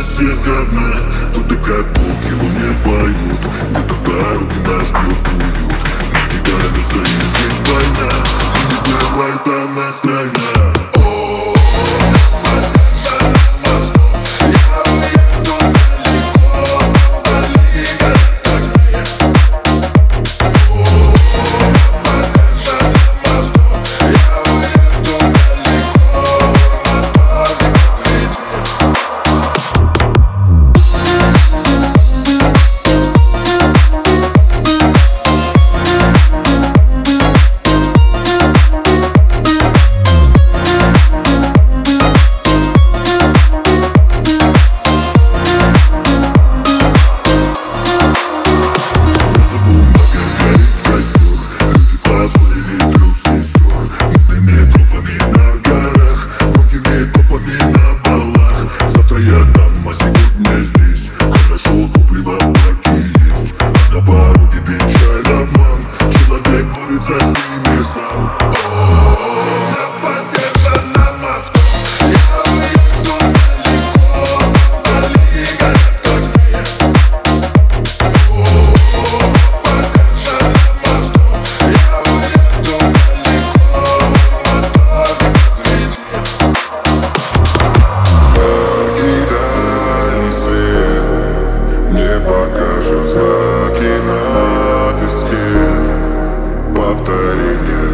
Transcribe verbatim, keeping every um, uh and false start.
всех одна. Тут и как волки в луне поют, где-то в дороге нас ждет уют. Мы кидаются и жизнь война, и не бывает она стройна. Со своими сам. О, на подержанном авто я уеду далеко, вдали горят огни. О, на подержанном авто я уеду далеко, мотор кричит. Яркий дальний свет мне покажет знаки на песке. Повторение